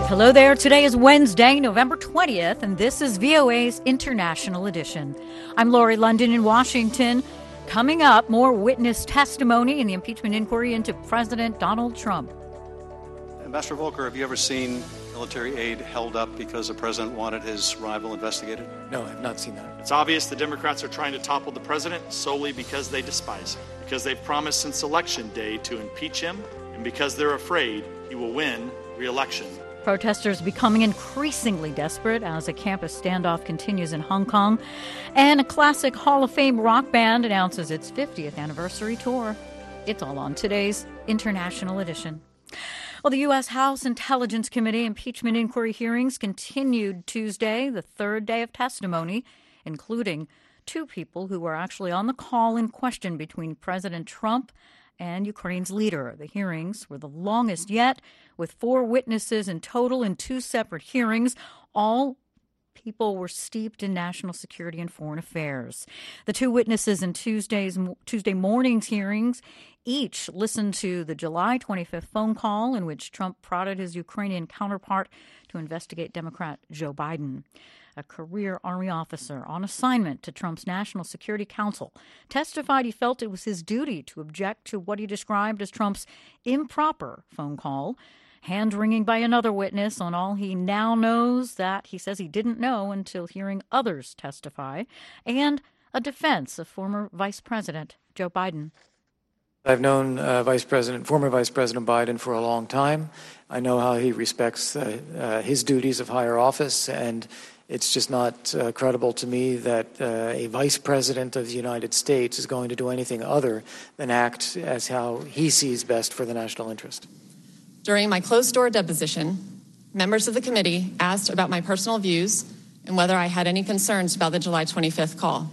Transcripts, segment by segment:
Hello there. Today is Wednesday, November 20th, and this is VOA's International Edition. I'm Lori London in Washington. Coming up, more witness testimony in the impeachment inquiry into President Donald Trump. Ambassador Volker, have you ever seen military aid held up because the president wanted his rival investigated? No, I have not seen that. It's obvious the Democrats are trying to topple the president solely because they despise him, because they've promised since Election Day to impeach him, and because they're afraid he will win re-election. Protesters becoming increasingly desperate as a campus standoff continues in Hong Kong. And a classic Hall of Fame rock band announces its 50th anniversary tour. It's all on today's International Edition. Well, the U.S. House Intelligence Committee impeachment inquiry hearings continued Tuesday, the third day of testimony, including two people who were actually on the call in question between President Trump and Ukraine's leader. The hearings were the longest yet, with 4 witnesses in total in 2 separate hearings. All people were steeped in national security and foreign affairs. The 2 witnesses in Tuesday morning's hearings each listened to the July 25th phone call in which Trump prodded his Ukrainian counterpart to investigate Democrat Joe Biden. A career Army officer on assignment to Trump's National Security Council testified he felt it was his duty to object to what he described as Trump's improper phone call, hand-wringing by another witness on all he now knows that he says he didn't know until hearing others testify, and a defense of former Vice President Joe Biden. I've known former Vice President Biden for a long time. I know how he respects his duties of higher office, and it's just not credible to me that a vice president of the United States is going to do anything other than act as how he sees best for the national interest. During my closed-door deposition, members of the committee asked about my personal views and whether I had any concerns about the July 25th call.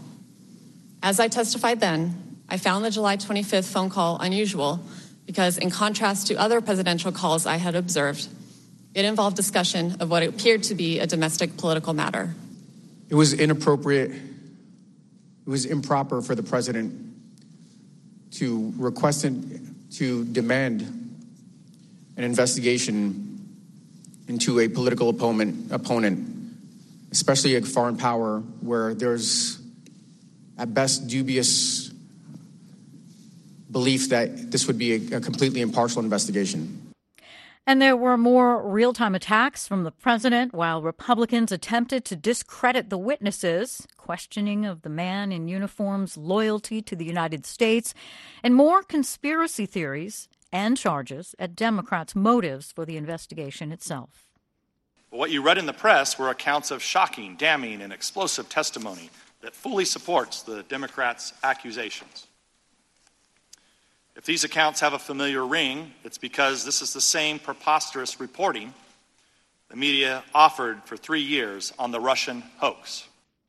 As I testified then, I found the July 25th phone call unusual because, in contrast to other presidential calls I had observed, it involved discussion of what appeared to be a domestic political matter. It was inappropriate. It was improper for the president to request and to demand an investigation into a political opponent, especially a foreign power where there's, at best, dubious belief that this would be a completely impartial investigation. And there were more real-time attacks from the president while Republicans attempted to discredit the witnesses, questioning of the man in uniform's loyalty to the United States, and more conspiracy theories and charges at Democrats' motives for the investigation itself. What you read in the press were accounts of shocking, damning, and explosive testimony that fully supports the Democrats' accusations. If these accounts have a familiar ring, it's because this is the same preposterous reporting the media offered for 3 years on the Russian hoax.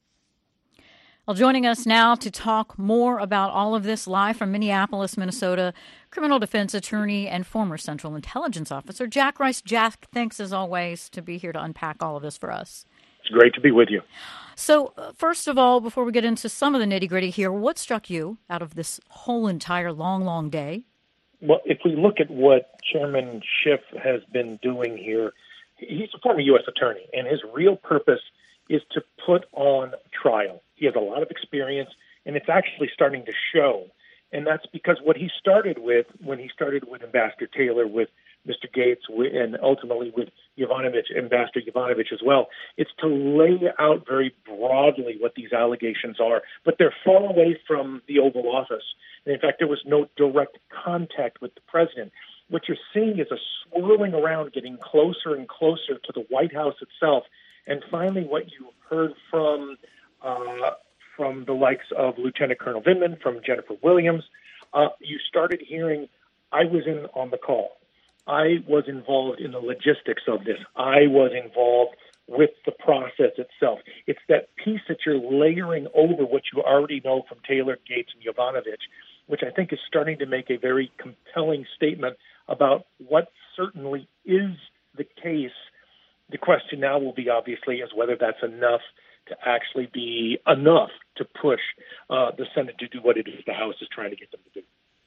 Well, joining us now to talk more about all of this live from Minneapolis, Minnesota, criminal defense attorney and former Central Intelligence Officer Jack Rice. Jack, thanks as always to be here to unpack all of this for us. It's great to be with you. So, first of all, before we get into some of the nitty-gritty here, what struck you out of this whole entire long day? Well, if we look at what Chairman Schiff has been doing here, he's a former U.S. attorney, and his real purpose is to put on trial. He has a lot of experience, and it's actually starting to show. And that's because what he started with, when he started with Ambassador Taylor, with Mr. Gates, and ultimately with Ambassador Yovanovitch as well, it's to lay out very broadly what these allegations are. But they're far away from the Oval Office. And in fact, there was no direct contact with the president. What you're seeing is a swirling around, getting closer and closer to the White House itself. And finally, what you heard from the likes of Lieutenant Colonel Vindman, from Jennifer Williams, you started hearing, I was in on the call. I was involved in the logistics of this. I was involved with the process itself. It's that piece that you're layering over what you already know from Taylor, Gates, and Yovanovitch, which I think is starting to make a very compelling statement about what certainly is the case. The question now will be, obviously, is whether that's enough to actually be enough to push the Senate to do what it is the House is trying to get them to do.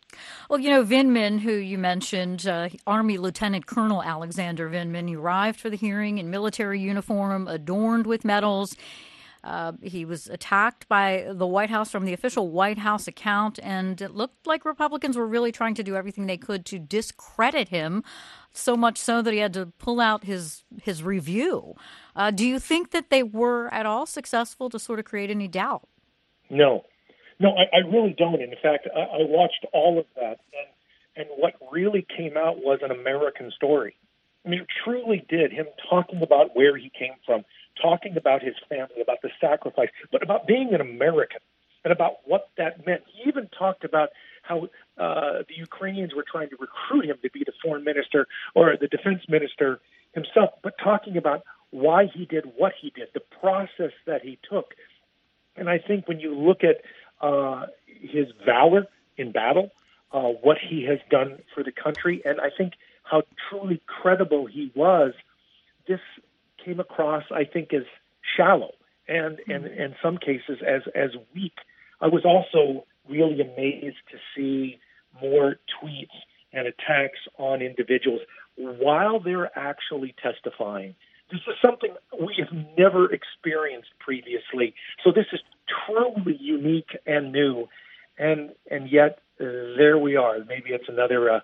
Well, Vindman, who you mentioned, Army Lieutenant Colonel Alexander Vindman, he arrived for the hearing in military uniform, adorned with medals. He was attacked by the White House from the official White House account, and it looked like Republicans were really trying to do everything they could to discredit him, so much so that he had to pull out his review. Do you think that they were at all successful to sort of create any doubt? No, I really don't. In fact, I watched all of that, and what really came out was an American story. I mean, it truly did. Him talking about where he came from, talking about his family, about the sacrifice, but about being an American and about what that meant. He even talked about how the Ukrainians were trying to recruit him to be the foreign minister or the defense minister himself, but talking about why he did what he did, the process that he took. And I think when you look at his valor in battle, what he has done for the country, and I think how truly credible he was, this came across, I think, as shallow and in some cases as weak. I was also really amazed to see more tweets and attacks on individuals while they're actually testifying. This is something we have never experienced previously. So this is truly unique and new. And yet there we are. Maybe it's another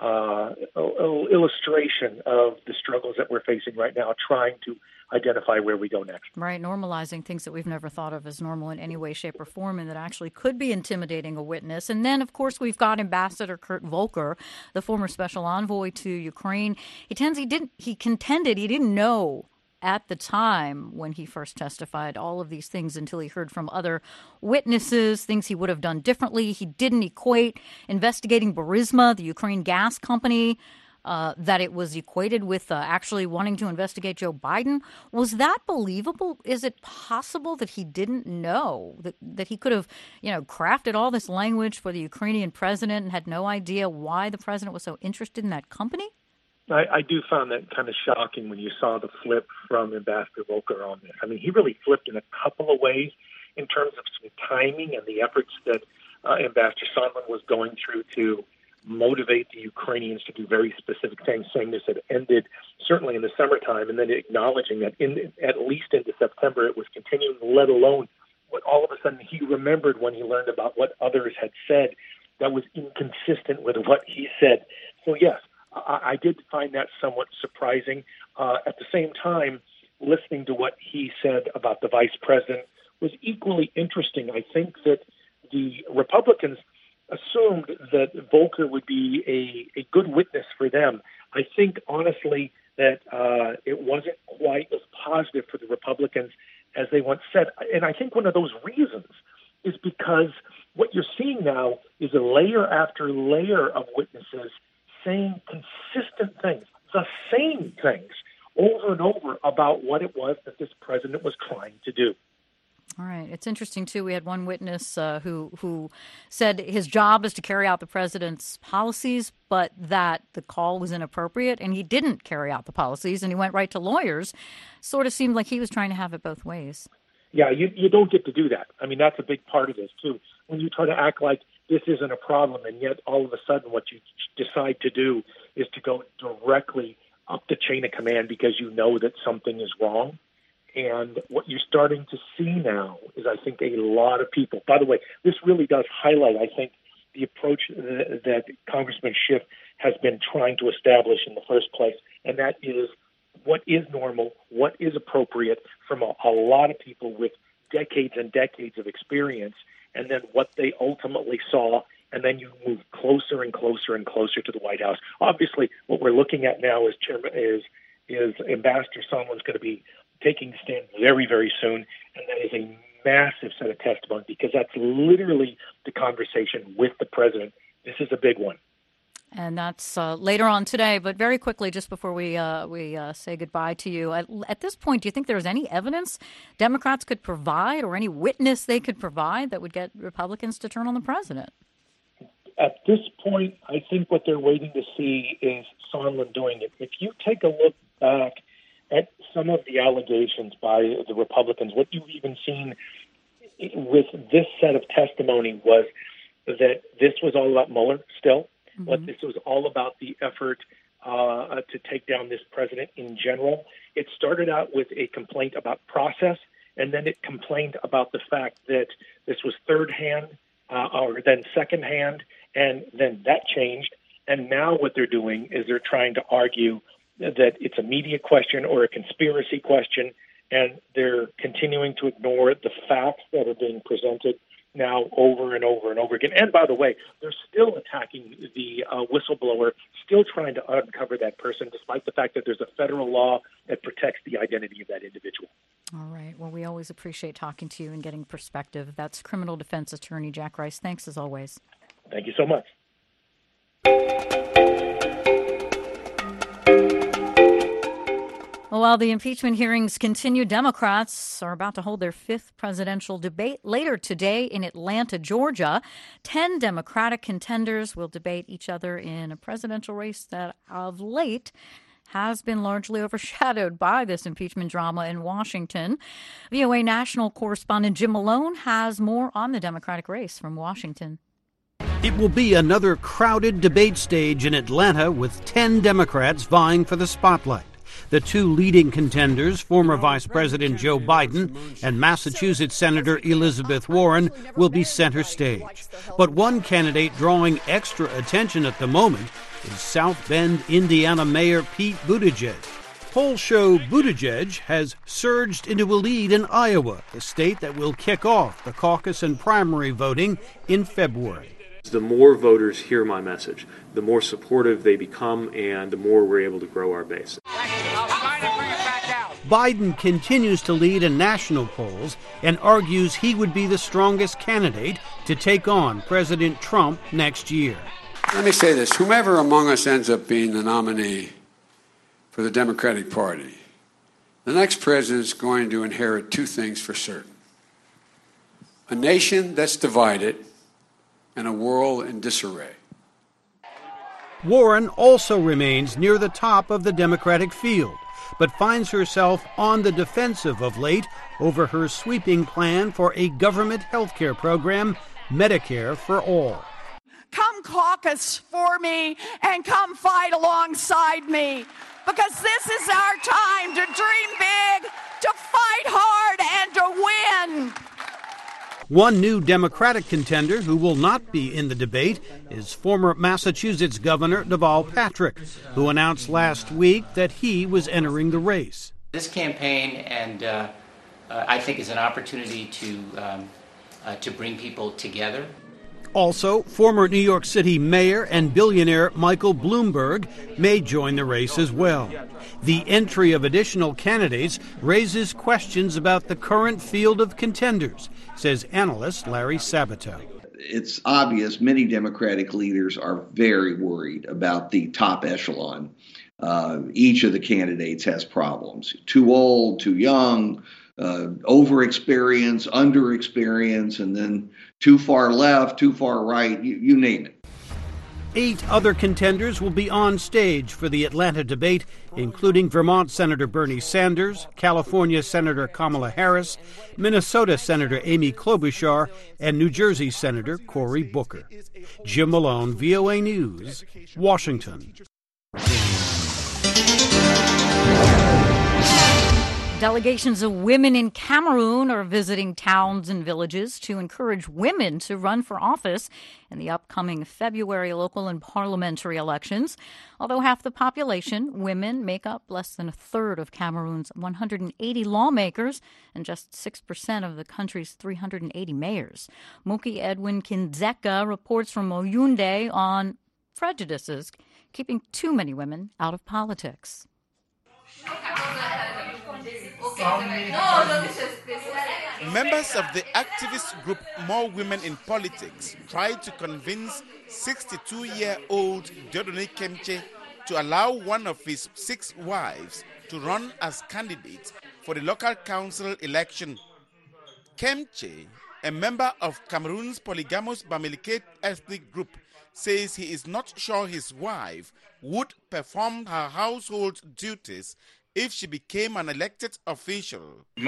illustration of the struggles that we're facing right now, trying to identify where we go next. Right, normalizing things that we've never thought of as normal in any way, shape, or form, and that actually could be intimidating a witness. And then, of course, we've got Ambassador Kurt Volker, the former special envoy to Ukraine. He contended he didn't know at the time when he first testified all of these things until he heard from other witnesses, things he would have done differently. He didn't equate investigating Burisma, the Ukraine gas company, that it was equated with actually wanting to investigate Joe Biden. Was that believable? Is it possible that he didn't know, that he could have, crafted all this language for the Ukrainian president and had no idea why the president was so interested in that company? I do find that kind of shocking when you saw the flip from Ambassador Volker on this. I mean, he really flipped in a couple of ways in terms of some timing and the efforts that Ambassador Sondland was going through to motivate the Ukrainians to do very specific things, saying this had ended certainly in the summertime, and then acknowledging that at least into September it was continuing, let alone what all of a sudden he remembered when he learned about what others had said that was inconsistent with what he said. So, yes, I did find that somewhat surprising. At the same time, listening to what he said about the vice president was equally interesting. I think that the Republicans assumed that Volker would be a good witness for them. I think, honestly, that it wasn't quite as positive for the Republicans as they once said. And I think one of those reasons is because what you're seeing now is a layer after layer of witnesses saying consistent things, the same things, over and over about what it was that this president was trying to do. All right. It's interesting, too. We had one witness who said his job is to carry out the president's policies, but that the call was inappropriate, and he didn't carry out the policies, and he went right to lawyers. Sort of seemed like he was trying to have it both ways. Yeah, you don't get to do that. I mean, that's a big part of this, too. When you try to act like this isn't a problem, and yet all of a sudden what you decide to do is to go directly up the chain of command because you know that something is wrong. And what you're starting to see now is, I think, a lot of people. By the way, this really does highlight, I think, the approach that Congressman Schiff has been trying to establish in the first place, and that is what is normal, what is appropriate from a lot of people with decades and decades of experience, and then what they ultimately saw, and then you move closer and closer and closer to the White House. Obviously, what we're looking at now is Ambassador Sondland's going to be taking the stand very, very soon, and that is a massive set of testimony because that's literally the conversation with the president. This is a big one. And that's later on today. But very quickly, just before we say goodbye to you, at this point, do you think there's any evidence Democrats could provide or any witness they could provide that would get Republicans to turn on the president? At this point, I think what they're waiting to see is Sondland doing it. If you take a look back at some of the allegations by the Republicans, what you've even seen with this set of testimony was that this was all about Mueller still, but this was all about the effort to take down this president in general. It started out with a complaint about process, and then it complained about the fact that this was third hand or then second hand, and then that changed. And now what they're doing is they're trying to argue that it's a media question or a conspiracy question, and they're continuing to ignore the facts that are being presented now over and over and over again. And by the way, they're still attacking the whistleblower, still trying to uncover that person, despite the fact that there's a federal law that protects the identity of that individual. All right. Well, we always appreciate talking to you and getting perspective. That's criminal defense attorney Jack Rice. Thanks as always. Thank you so much. Well, while the impeachment hearings continue, Democrats are about to hold their fifth presidential debate later today in Atlanta, Georgia. 10 Democratic contenders will debate each other in a presidential race that of late has been largely overshadowed by this impeachment drama in Washington. VOA national correspondent Jim Malone has more on the Democratic race from Washington. It will be another crowded debate stage in Atlanta with 10 Democrats vying for the spotlight. The two leading contenders, former Vice President Joe Biden and Massachusetts Senator Elizabeth Warren, will be center stage. But one candidate drawing extra attention at the moment is South Bend, Indiana Mayor Pete Buttigieg. Polls show Buttigieg has surged into a lead in Iowa, a state that will kick off the caucus and primary voting in February. The more voters hear my message, the more supportive they become, and the more we're able to grow our base. Biden continues to lead in national polls and argues he would be the strongest candidate to take on President Trump next year. Let me say this. Whomever among us ends up being the nominee for the Democratic Party, the next president is going to inherit two things for certain: a nation that's divided and a world in disarray. Warren also remains near the top of the Democratic field, but finds herself on the defensive of late over her sweeping plan for a government health care program, Medicare for All. Come caucus for me and come fight alongside me, because this is our time to dream big, to fight hard, and to win. One new Democratic contender who will not be in the debate is former Massachusetts Governor Deval Patrick, who announced last week that he was entering the race. This campaign, and I think, is an opportunity to bring people together. Also, former New York City Mayor and billionaire Michael Bloomberg may join the race as well. The entry of additional candidates raises questions about the current field of contenders, says analyst Larry Sabato. It's obvious many Democratic leaders are very worried about the top echelon. Each of the candidates has problems. Too old, too young, over-experience, under-experience, and then too far left, too far right, you name it. 8 other contenders will be on stage for the Atlanta debate, including Vermont Senator Bernie Sanders, California Senator Kamala Harris, Minnesota Senator Amy Klobuchar, and New Jersey Senator Cory Booker. Jim Malone, VOA News, Washington. Delegations of women in Cameroon are visiting towns and villages to encourage women to run for office in the upcoming February local and parliamentary elections. Although half the population, women make up less than a third of Cameroon's 180 lawmakers and just 6% of the country's 380 mayors. Muki Edwin Kindzeka reports from Oyunde on prejudices keeping too many women out of politics. Members of the activist group More Women in Politics tried to convince 62-year-old Dieudonné Kemche to allow one of his 6 wives to run as candidates for the local council election. Kemche, a member of Cameroon's polygamous Bamileke ethnic group, says he is not sure his wife would perform her household duties if she became an elected official. He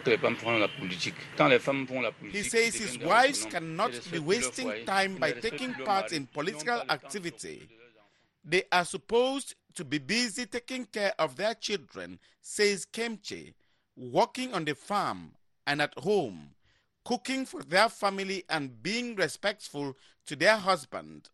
says his wives cannot be wasting time by taking part in political activity. They are supposed to be busy taking care of their children, says Kemche, working on the farm and at home, cooking for their family and being respectful to their husband.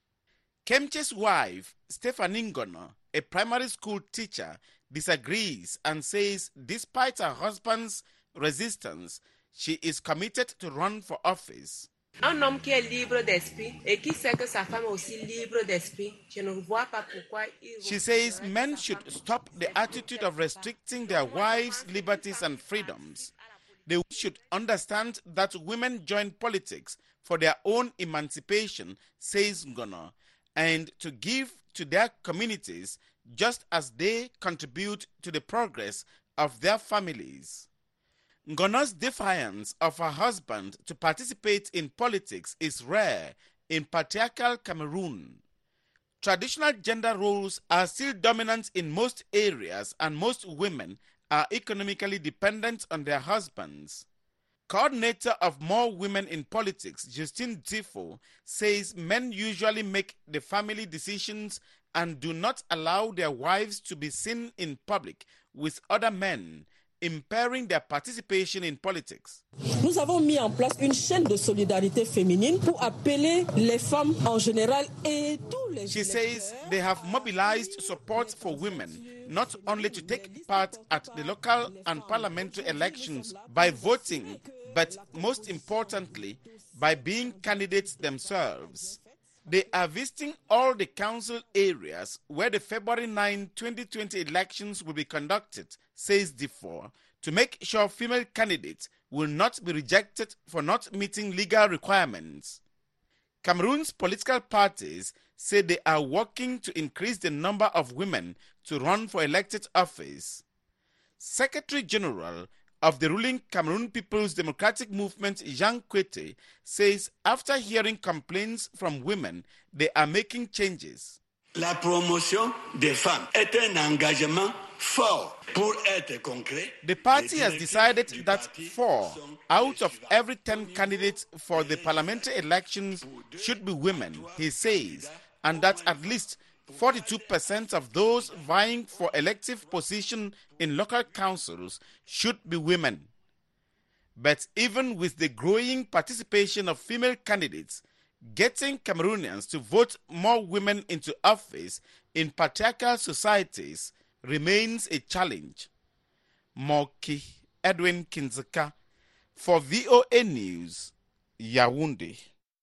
Kemche's wife, Stephanie Ngono, a primary school teacher, disagrees and says despite her husband's resistance, she is committed to run for office. Un homme qui est libre d'esprit et qui sait que sa femme est aussi libre d'esprit, je ne vois pas pourquoi il... She says men should stop the attitude of restricting their wives' liberties and freedoms. They should understand that women join politics for their own emancipation, says Ngono, and to give to their communities just as they contribute to the progress of their families. Ngono's defiance of her husband to participate in politics is rare in patriarchal Cameroon. Traditional gender roles are still dominant in most areas, and most women are economically dependent on their husbands. Coordinator of More Women in Politics, Justine Tifo, says men usually make the family decisions and do not allow their wives to be seen in public with other men, impairing their participation in politics. Nous avons mis en place une chaîne de solidarité féminine pour appeler les femmes en général et tous les... She says they have mobilized support for women, not only to take part at the local and parliamentary elections by voting, but most importantly, by being candidates themselves. They are visiting all the council areas where the February 9, 2020 elections will be conducted, says Tifo, to make sure female candidates will not be rejected for not meeting legal requirements. Cameroon's political parties say they are working to increase the number of women to run for elected office. Secretary General of the ruling Cameroon People's Democratic Movement, Jean Kwete, says after hearing complaints from women, they are making changes. La promotion des femmes est un engagement fort pour être concret. The party has decided that 4 out of every 10 candidates for the parliamentary elections should be women, he says, and that at least 42% of those vying for elective position in local councils should be women. But even with the growing participation of female candidates, getting Cameroonians to vote more women into office in patriarchal societies remains a challenge. Moki Edwin Kinzeka for VOA News, Yaoundé.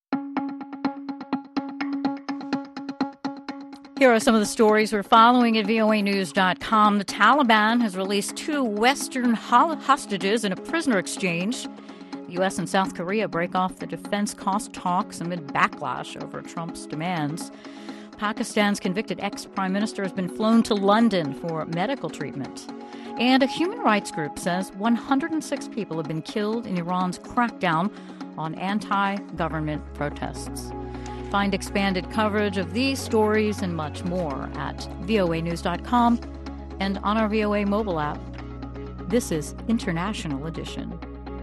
Here are some of the stories we're following at voanews.com. The Taliban has released 2 Western hostages in a prisoner exchange. The U.S. and South Korea break off the defense cost talks amid backlash over Trump's demands. Pakistan's convicted ex-prime minister has been flown to London for medical treatment. And a human rights group says 106 people have been killed in Iran's crackdown on anti-government protests. Find expanded coverage of these stories and much more at voanews.com and on our VOA mobile app. This is International Edition.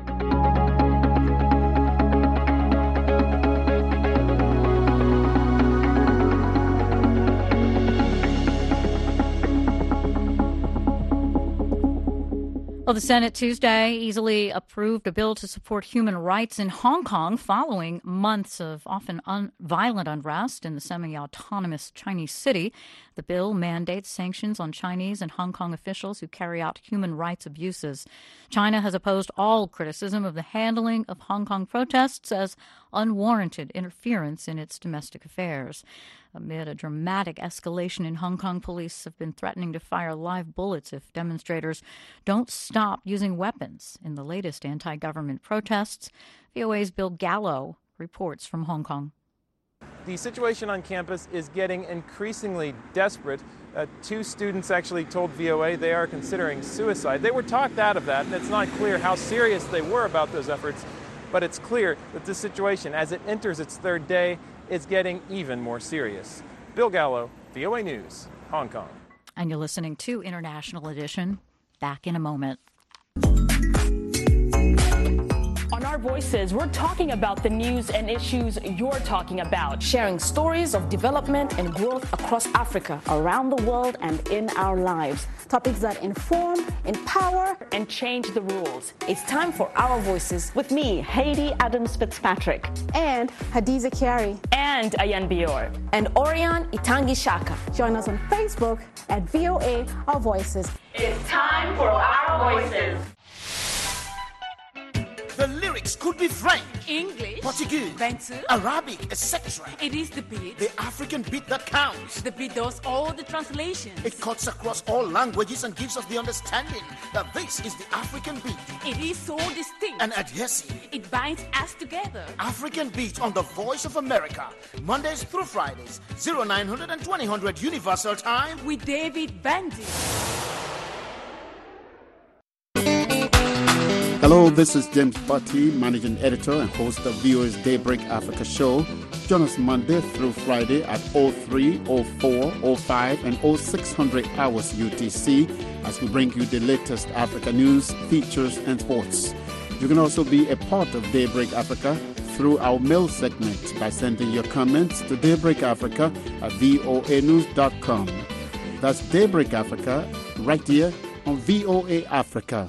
Well, the Senate Tuesday easily approved a bill to support human rights in Hong Kong following months of often violent unrest in the semi-autonomous Chinese city. The bill mandates sanctions on Chinese and Hong Kong officials who carry out human rights abuses. China has opposed all criticism of the handling of Hong Kong protests as unwarranted interference in its domestic affairs. Amid a dramatic escalation in Hong Kong, police have been threatening to fire live bullets if demonstrators don't stop using weapons in the latest anti-government protests. VOA's Bill Gallo reports from Hong Kong. The situation on campus is getting increasingly desperate. 2 students actually told VOA they are considering suicide. They were talked out of that, and it's not clear how serious they were about those efforts, but it's clear that this situation, as it enters its 3rd day, is getting even more serious. Bill Gallo, VOA News, Hong Kong. And you're listening to International Edition. Back in a moment. On Our Voices, we're talking about the news and issues you're talking about. Sharing stories of development and growth across Africa, around the world, and in our lives. Topics that inform, empower, and change the rules. It's time for Our Voices with me, Haiti Adams Fitzpatrick. And Hadiza Kiari. And Ayan Bior. And Orion Itangi Shaka. Join us on Facebook at VOA Our Voices. It's time for Our Voices. The lyrics could be French, English, Portuguese, Bantu, Arabic, etc. It is the beat. The African beat that counts. The beat does all the translations. It cuts across all languages and gives us the understanding that this is the African beat. It is so distinct and adhesive. It binds us together. African Beat on the Voice of America. Mondays through Fridays, 0900 and 2000 Universal Time. With David Bandy. Hello, this is James Butty, Managing Editor and host of VOA's Daybreak Africa show. Join us Monday through Friday at 03, 04, 05, and 0600 hours UTC as we bring you the latest Africa news, features, and sports. You can also be a part of Daybreak Africa through our mail segment by sending your comments to daybreakafrica@voanews.com. That's Daybreak Africa right here on VOA Africa.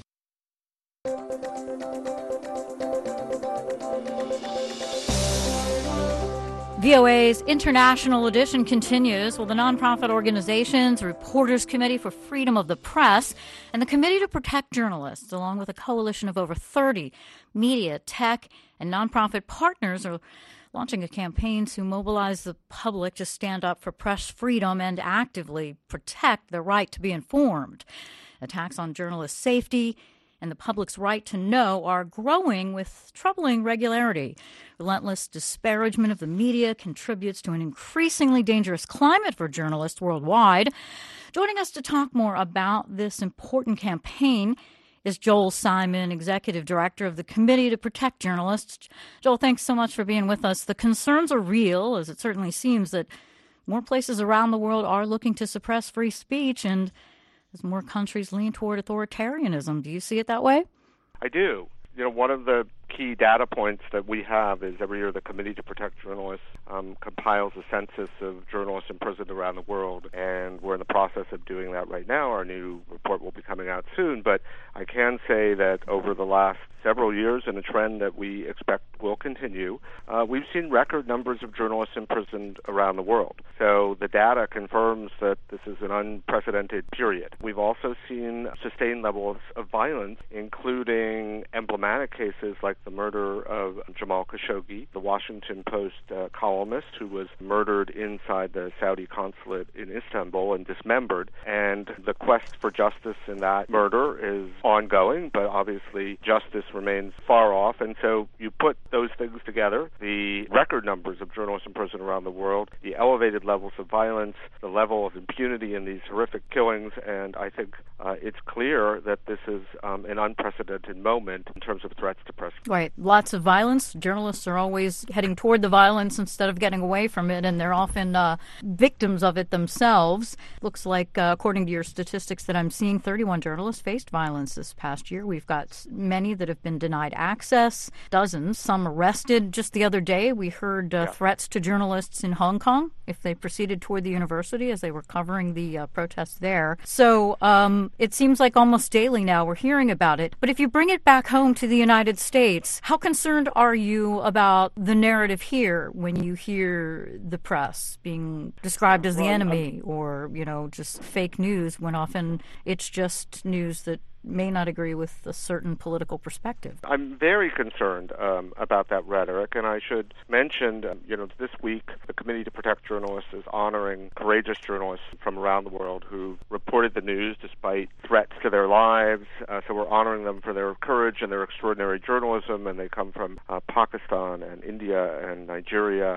VOA's International Edition continues with the nonprofit organizations, the Reporters Committee for Freedom of the Press, and the Committee to Protect Journalists, along with a coalition of over 30 media, tech, and nonprofit partners are launching a campaign to mobilize the public to stand up for press freedom and actively protect their right to be informed. Attacks on journalist safety and the public's right to know are growing with troubling regularity. Relentless disparagement of the media contributes to an increasingly dangerous climate for journalists worldwide. Joining us to talk more about this important campaign is Joel Simon, Executive Director of the Committee to Protect Journalists. Joel, thanks so much for being with us. The concerns are real, as it certainly seems that more places around the world are looking to suppress free speech, and as more countries lean toward authoritarianism. Do you see it that way? I do. You know, one of the key data points that we have is every year the Committee to Protect Journalists compiles a census of journalists imprisoned around the world, and we're in the process of doing that right now. Our new report will be coming out soon, but I can say that over the last several years, and a trend that we expect will continue, we've seen record numbers of journalists imprisoned around the world. So the data confirms that this is an unprecedented period. We've also seen sustained levels of violence, including emblematic cases like the murder of Jamal Khashoggi, the Washington Post columnist who was murdered inside the Saudi consulate in Istanbul and dismembered. And the quest for justice in that murder is ongoing, but obviously justice remains far off. And so you put those things together, the record numbers of journalists in prison around the world, the elevated levels of violence, the level of impunity in these horrific killings, and I think it's clear that this is an unprecedented moment in terms of threats to press. Right. Lots of violence. Journalists are always heading toward the violence instead of getting away from it, and they're often victims of it themselves. Looks like, according to your statistics that I'm seeing, 31 journalists faced violence this past year. We've got many that have been denied access, dozens, some arrested. Just the other day, we heard threats to journalists in Hong Kong if they proceeded toward the university as they were covering the protests there. So it seems like almost daily now we're hearing about it. But if you bring it back home to the United States, how concerned are you about the narrative here when you hear the press being described as the enemy or, you know, just fake news when often it's just news that may not agree with a certain political perspective? I'm very concerned about that rhetoric, and I should mention, this week the Committee to Protect Journalists is honoring courageous journalists from around the world who reported the news despite threats to their lives. So we're honoring them for their courage and their extraordinary journalism, and they come from Pakistan and India and Nigeria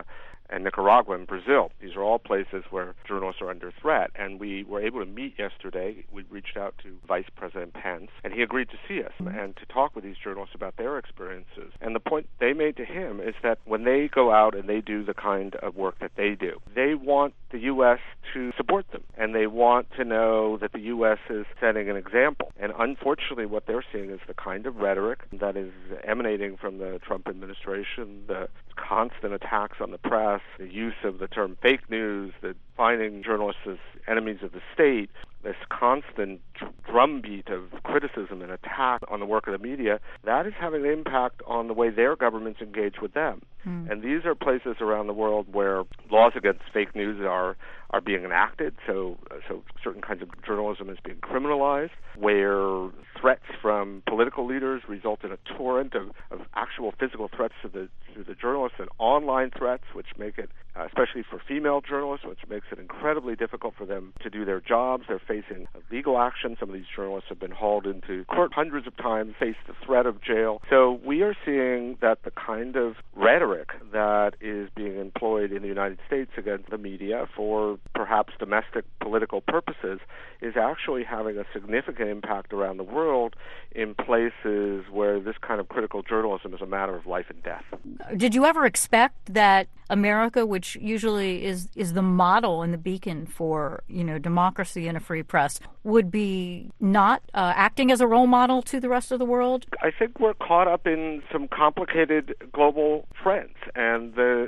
and Nicaragua and Brazil. These are all places where journalists are under threat. And we were able to meet yesterday. We reached out to Vice President Pence, and he agreed to see us and to talk with these journalists about their experiences. And the point they made to him is that when they go out and they do the kind of work that they do, they want the U.S. to support them, and they want to know that the U.S. is setting an example. And unfortunately, what they're seeing is the kind of rhetoric that is emanating from the Trump administration, the constant attacks on the press, the use of the term fake news, the finding journalists as enemies of the state, this constant drumbeat of criticism and attack on the work of the media, that is having an impact on the way their governments engage with them. And these are places around the world where laws against fake news are being enacted, so certain kinds of journalism is being criminalized, where threats from political leaders result in a torrent of actual physical threats to the journalists, and online threats, which make it, especially for female journalists, which makes it incredibly difficult for them to do their jobs. They're facing legal action. Some of these journalists have been hauled into court hundreds of times, face the threat of jail. So we are seeing that the kind of rhetoric that is being employed in the United States against the media for perhaps domestic political purposes is actually having a significant impact around the world in places where this kind of critical journalism is a matter of life and death. Did you ever expect that America, which usually is the model and the beacon for, democracy and a free press, would be not acting as a role model to the rest of the world? I think we're caught up in some complicated global trends, and in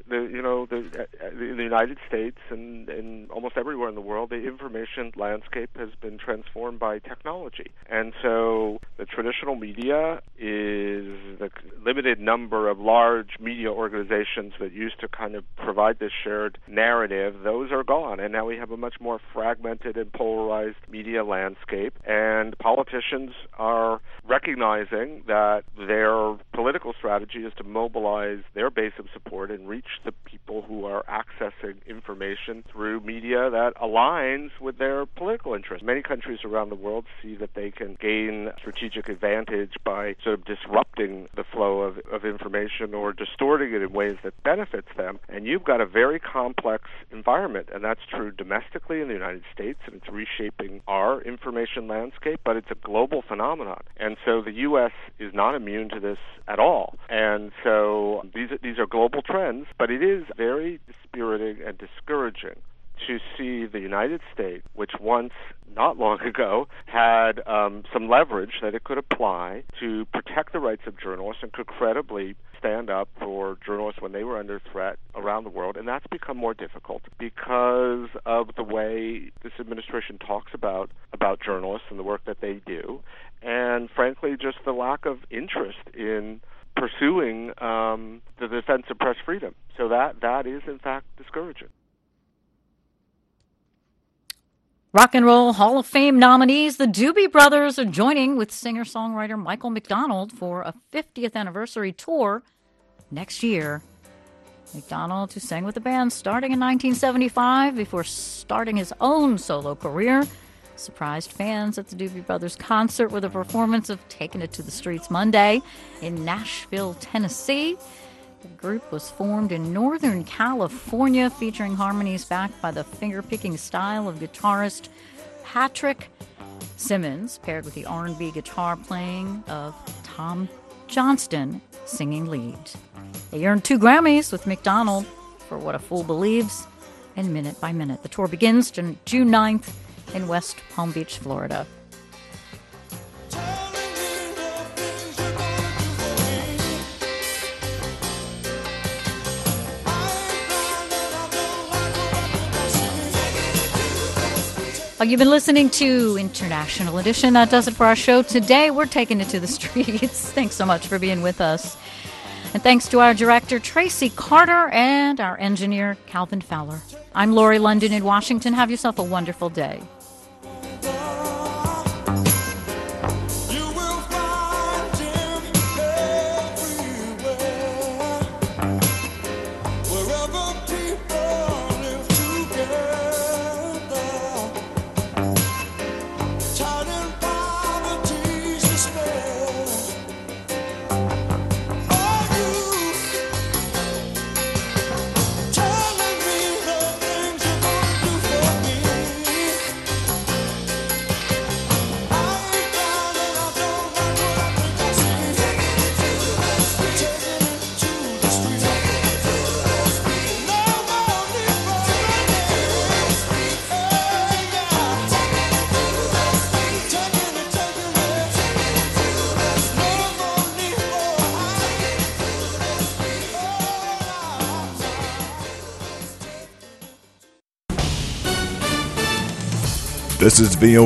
the United States and in almost everywhere in the world, the information landscape has been transformed by technology. And so the traditional media is the limited number of large media organizations that used to kind of provide this shared narrative. Those are gone, and now we have a much more fragmented and polarized media landscape, and politicians are recognizing that their political strategy is to mobilize their base of support and reach the people who are accessing information through media that aligns with their political interests. Many countries around the world see that they can gain strategic advantage by sort of disrupting the flow of information or distorting it in ways that benefits them. And you've got a very complex environment, and that's true domestically in the United States, and it's reshaping our information landscape, but it's a global phenomenon. And so the U.S. is not immune to this at all. And so these are global trends, but it is very dispiriting and discouraging to see the United States, which once, not long ago, had some leverage that it could apply to protect the rights of journalists and could credibly stand up for journalists when they were under threat around the world. And that's become more difficult because of the way this administration talks about journalists and the work that they do, and frankly, just the lack of interest in pursuing the defense of press freedom. So that is, in fact, discouraging. Rock and Roll Hall of Fame nominees, the Doobie Brothers, are joining with singer-songwriter Michael McDonald for a 50th anniversary tour next year. McDonald, who sang with the band starting in 1975 before starting his own solo career, surprised fans at the Doobie Brothers concert with a performance of Taking It to the Streets Monday in Nashville, Tennessee. The group was formed in Northern California, featuring harmonies backed by the finger-picking style of guitarist Patrick Simmons, paired with the R&B guitar playing of Tom Johnston singing lead. They earned 2 Grammys with McDonald for What a Fool Believes and Minute by Minute. The tour begins June 9th in West Palm Beach, Florida. You've been listening to International Edition. That does it for our show today. We're taking it to the streets. Thanks so much for being with us. And thanks to our director, Tracy Carter, and our engineer, Calvin Fowler. I'm Lori London in Washington. Have yourself a wonderful day. Tell This is VOA